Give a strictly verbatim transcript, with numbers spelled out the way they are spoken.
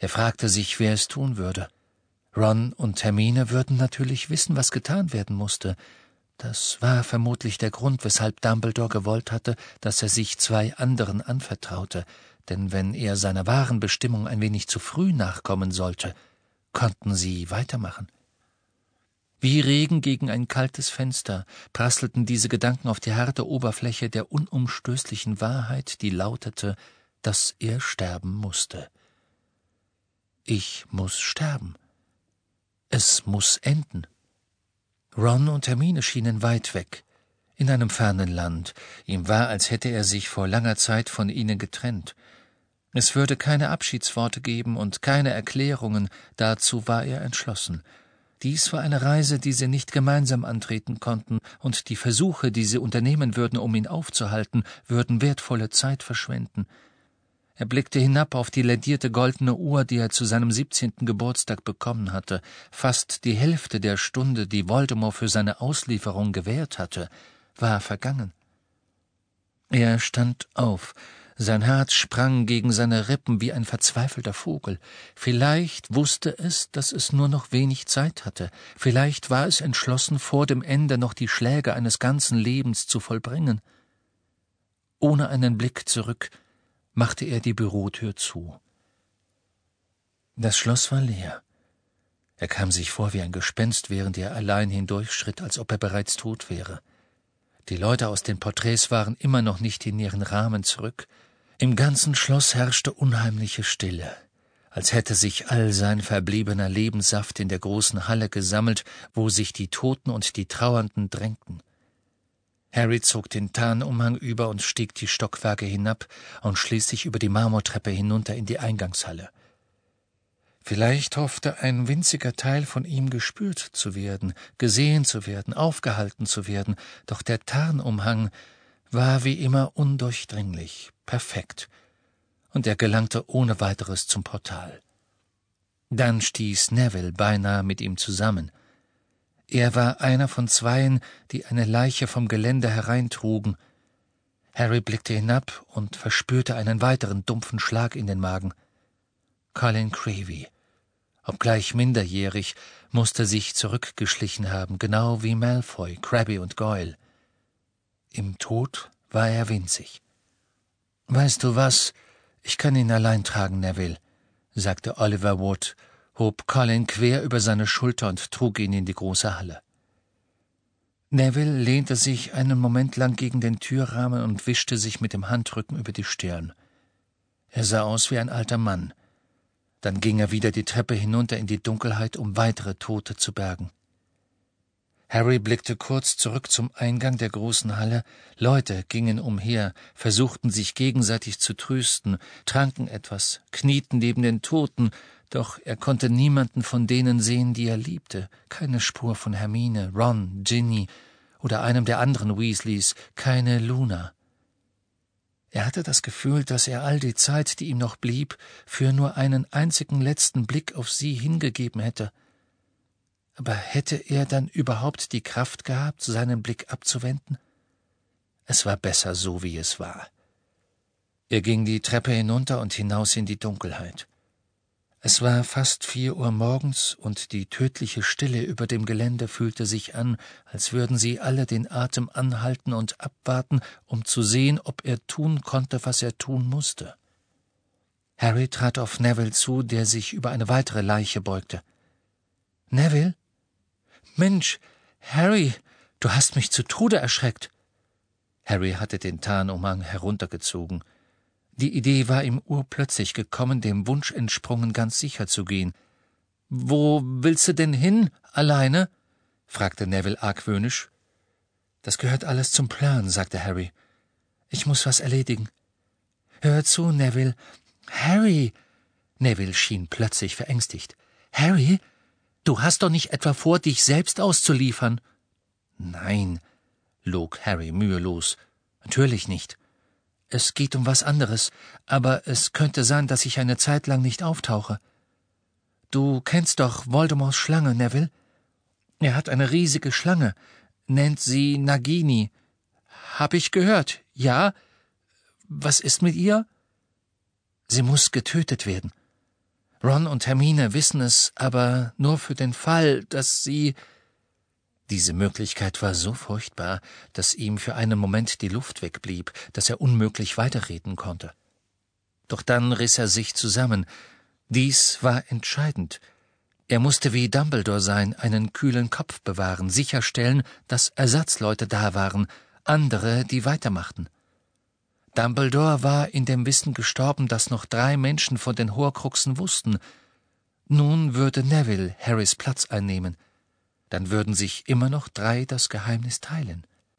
Er fragte sich, wer es tun würde. Ron und Hermine würden natürlich wissen, was getan werden musste. Das war vermutlich der Grund, weshalb Dumbledore gewollt hatte, dass er sich zwei anderen anvertraute, denn wenn er seiner wahren Bestimmung ein wenig zu früh nachkommen sollte, konnten sie weitermachen. Wie Regen gegen ein kaltes Fenster prasselten diese Gedanken auf die harte Oberfläche der unumstößlichen Wahrheit, die lautete, dass er sterben musste. Ich muss sterben. Es muss enden. Ron und Hermine schienen weit weg, in einem fernen Land. Ihm war, als hätte er sich vor langer Zeit von ihnen getrennt. Es würde keine Abschiedsworte geben und keine Erklärungen, dazu war er entschlossen. Dies war eine Reise, die sie nicht gemeinsam antreten konnten, und die Versuche, die sie unternehmen würden, um ihn aufzuhalten, würden wertvolle Zeit verschwenden. Er blickte hinab auf die ledierte goldene Uhr, die er zu seinem siebzehnten Geburtstag bekommen hatte. Fast die Hälfte der Stunde, die Voldemort für seine Auslieferung gewährt hatte, war vergangen. Er stand auf. Sein Herz sprang gegen seine Rippen wie ein verzweifelter Vogel. Vielleicht wusste es, dass es nur noch wenig Zeit hatte. Vielleicht war es entschlossen, vor dem Ende noch die Schläge eines ganzen Lebens zu vollbringen. Ohne einen Blick zurück machte er die Bürotür zu. Das Schloss war leer. Er kam sich vor wie ein Gespenst, während er allein hindurchschritt, als ob er bereits tot wäre. Die Leute aus den Porträts waren immer noch nicht in ihren Rahmen zurück. Im ganzen Schloss herrschte unheimliche Stille, als hätte sich all sein verbliebener Lebenssaft in der großen Halle gesammelt, wo sich die Toten und die Trauernden drängten. Harry zog den Tarnumhang über und stieg die Stockwerke hinab und schließlich über die Marmortreppe hinunter in die Eingangshalle. Vielleicht hoffte ein winziger Teil von ihm gespürt zu werden, gesehen zu werden, aufgehalten zu werden, doch der Tarnumhang war wie immer undurchdringlich, perfekt, und er gelangte ohne weiteres zum Portal. Dann stieß Neville beinahe mit ihm zusammen. Er war einer von zweien, die eine Leiche vom Geländer hereintrugen. Harry blickte hinab und verspürte einen weiteren dumpfen Schlag in den Magen. Colin Creevey, obgleich minderjährig, musste sich zurückgeschlichen haben, genau wie Malfoy, Crabbe und Goyle. Im Tod war er winzig. »Weißt du was? Ich kann ihn allein tragen, Neville«, sagte Oliver Wood, hob Colin quer über seine Schulter und trug ihn in die große Halle. Neville lehnte sich einen Moment lang gegen den Türrahmen und wischte sich mit dem Handrücken über die Stirn. Er sah aus wie ein alter Mann. Dann ging er wieder die Treppe hinunter in die Dunkelheit, um weitere Tote zu bergen. Harry blickte kurz zurück zum Eingang der großen Halle. Leute gingen umher, versuchten sich gegenseitig zu trösten, tranken etwas, knieten neben den Toten, doch er konnte niemanden von denen sehen, die er liebte, keine Spur von Hermine, Ron, Ginny oder einem der anderen Weasleys, keine Luna. Er hatte das Gefühl, dass er all die Zeit, die ihm noch blieb, für nur einen einzigen letzten Blick auf sie hingegeben hätte. Aber hätte er dann überhaupt die Kraft gehabt, seinen Blick abzuwenden? Es war besser so, wie es war. Er ging die Treppe hinunter und hinaus in die Dunkelheit. Es war fast vier Uhr morgens, und die tödliche Stille über dem Gelände fühlte sich an, als würden sie alle den Atem anhalten und abwarten, um zu sehen, ob er tun konnte, was er tun musste. Harry trat auf Neville zu, der sich über eine weitere Leiche beugte. »Neville? Mensch, Harry, du hast mich zu Tode erschreckt!« Harry hatte den Tarnumhang heruntergezogen. Die Idee war ihm urplötzlich gekommen, dem Wunsch entsprungen, ganz sicher zu gehen. »Wo willst du denn hin, alleine?« fragte Neville argwöhnisch. »Das gehört alles zum Plan«, sagte Harry. »Ich muss was erledigen.« »Hör zu, Neville.« »Harry!« Neville schien plötzlich verängstigt. »Harry, du hast doch nicht etwa vor, dich selbst auszuliefern?« »Nein«, log Harry mühelos. »Natürlich nicht. Es geht um was anderes, aber es könnte sein, dass ich eine Zeit lang nicht auftauche. Du kennst doch Voldemorts Schlange, Neville? Er hat eine riesige Schlange, nennt sie Nagini. Hab ich gehört, ja? Was ist mit ihr? Sie muss getötet werden. Ron und Hermine wissen es, aber nur für den Fall, dass sie…« Diese Möglichkeit war so furchtbar, dass ihm für einen Moment die Luft wegblieb, dass er unmöglich weiterreden konnte. Doch dann riss er sich zusammen. Dies war entscheidend. Er musste wie Dumbledore sein, einen kühlen Kopf bewahren, sicherstellen, dass Ersatzleute da waren, andere, die weitermachten. Dumbledore war in dem Wissen gestorben, dass noch drei Menschen von den Horcruxen wussten. Nun würde Neville Harrys Platz einnehmen. Dann würden sich immer noch drei das Geheimnis teilen.